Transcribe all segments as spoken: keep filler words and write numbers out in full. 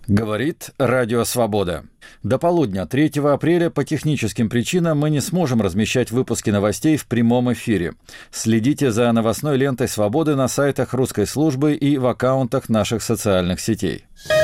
Говорит Радио Свобода. До полудня третьего апреля по техническим причинам мы не сможем размещать выпуски новостей в прямом эфире. Следите за новостной лентой Свободы на сайтах русской службы и в аккаунтах наших социальных сетей.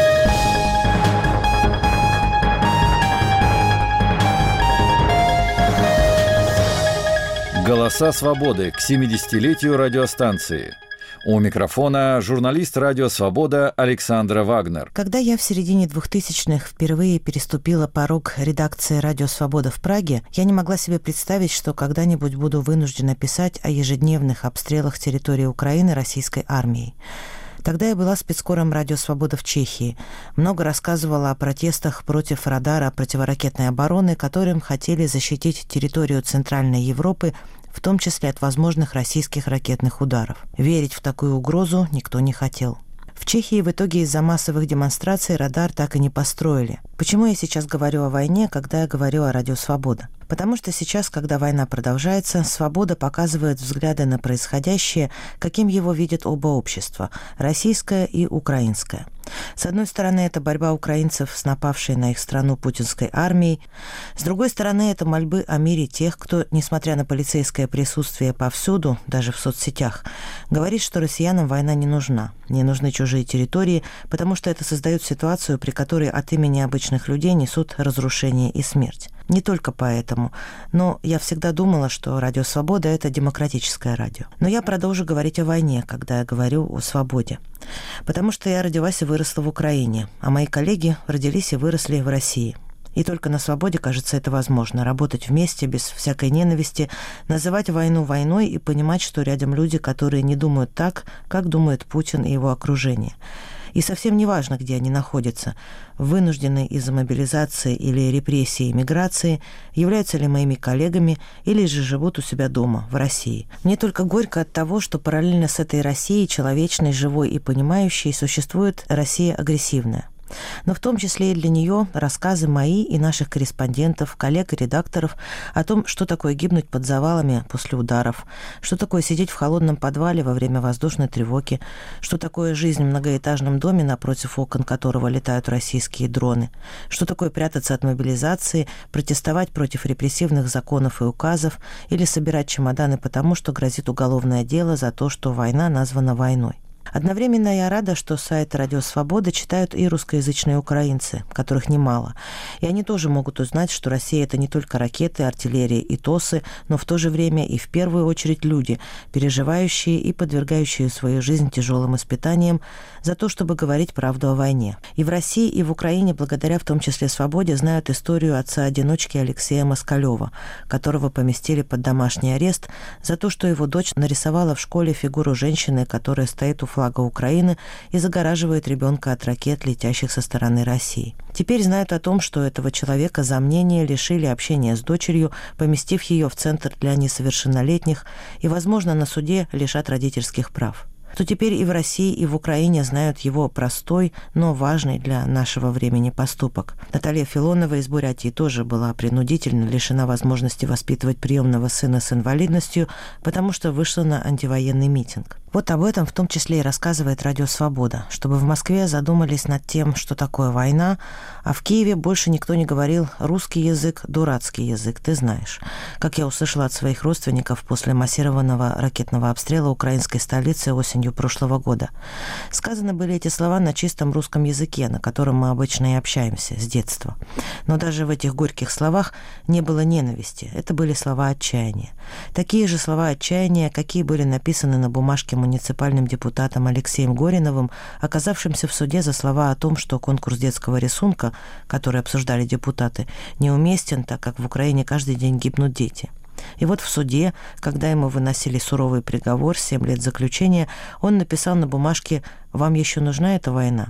Голоса Свободы к семидесятилетию радиостанции. У микрофона журналист «Радио Свобода» Александра Вагнер. Когда я в середине двухтысячных впервые переступила порог редакции «Радио Свобода» в Праге, я не могла себе представить, что когда-нибудь буду вынуждена писать о ежедневных обстрелах территории Украины российской армией. Тогда я была спецкором «Радио Свобода» в Чехии. Много рассказывала о протестах против радара противоракетной обороны, которым хотели защитить территорию Центральной Европы, в том числе от возможных российских ракетных ударов. Верить в такую угрозу никто не хотел. В Чехии в итоге из-за массовых демонстраций радар так и не построили. Почему я сейчас говорю о войне, когда я говорю о «Радио Свобода»? Потому что сейчас, когда война продолжается, «Свобода» показывает взгляды на происходящее, каким его видят оба общества – российское и украинское. С одной стороны, это борьба украинцев с напавшей на их страну путинской армией. С другой стороны, это мольбы о мире тех, кто, несмотря на полицейское присутствие повсюду, даже в соцсетях, говорит, что россиянам война не нужна, не нужны чужие территории, потому что это создает ситуацию, при которой от имени обычных людей несут разрушение и смерть. Не только поэтому, но я всегда думала, что «Радио Свобода» — это демократическое радио. Но я продолжу говорить о войне, когда я говорю о свободе. Потому что я родилась и выросла в Украине, а мои коллеги родились и выросли в России. И только на свободе, кажется, это возможно. Работать вместе, без всякой ненависти, называть войну войной и понимать, что рядом люди, которые не думают так, как думает Путин и его окружение. И совсем не важно, где они находятся, вынужденные из-за мобилизации или репрессий и миграции, являются ли моими коллегами или же живут у себя дома, в России. Мне только горько от того, что параллельно с этой Россией, человечной, живой и понимающей, существует Россия агрессивная. Но в том числе и для нее рассказы мои и наших корреспондентов, коллег и редакторов о том, что такое гибнуть под завалами после ударов, что такое сидеть в холодном подвале во время воздушной тревоги, что такое жизнь в многоэтажном доме, напротив окон которого летают российские дроны, что такое прятаться от мобилизации, протестовать против репрессивных законов и указов или собирать чемоданы потому, что грозит уголовное дело за то, что война названа войной. Одновременно я рада, что сайт «Радио Свобода» читают и русскоязычные украинцы, которых немало. И они тоже могут узнать, что Россия – это не только ракеты, артиллерия и ТОСы, но в то же время и в первую очередь люди, переживающие и подвергающие свою жизнь тяжелым испытаниям за то, чтобы говорить правду о войне. И в России, и в Украине, благодаря в том числе «Свободе», знают историю отца-одиночки Алексея Москалева, которого поместили под домашний арест за то, что его дочь нарисовала в школе фигуру женщины, которая стоит у флага Украины и загораживает ребенка от ракет, летящих со стороны России. Теперь знают о том, что этого человека за мнение лишили общения с дочерью, поместив ее в центр для несовершеннолетних и, возможно, на суде лишат родительских прав. То теперь и в России, и в Украине знают его простой, но важный для нашего времени поступок. Наталья Филонова из Бурятии тоже была принудительно лишена возможности воспитывать приемного сына с инвалидностью, потому что вышла на антивоенный митинг. Вот об этом в том числе и рассказывает «Радио Свобода», чтобы в Москве задумались над тем, что такое война, а в Киеве больше никто не говорил «русский язык, дурацкий язык, ты знаешь». Как я услышала от своих родственников после массированного ракетного обстрела украинской столицы осенью прошлого года. Сказаны были эти слова на чистом русском языке, на котором мы обычно и общаемся с детства. Но даже в этих горьких словах не было ненависти, это были слова отчаяния. Такие же слова отчаяния, какие были написаны на бумажке муниципальным депутатом Алексеем Гориновым, оказавшимся в суде за слова о том, что конкурс детского рисунка, который обсуждали депутаты, неуместен, так как в Украине каждый день гибнут дети. И вот в суде, когда ему выносили суровый приговор, семь лет заключения, он написал на бумажке «Вам еще нужна эта война?».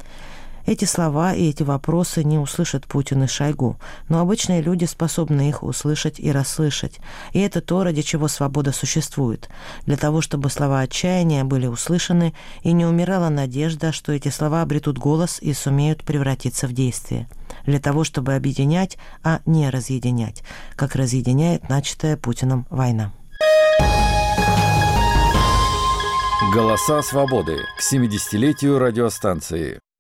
Эти слова и эти вопросы не услышат Путин и Шойгу, но обычные люди способны их услышать и расслышать. И это то, ради чего свобода существует. Для того, чтобы слова отчаяния были услышаны, и не умирала надежда, что эти слова обретут голос и сумеют превратиться в действие. Для того, чтобы объединять, а не разъединять, как разъединяет начатая Путиным война. Голоса свободы к семидесятилетию радиостанции.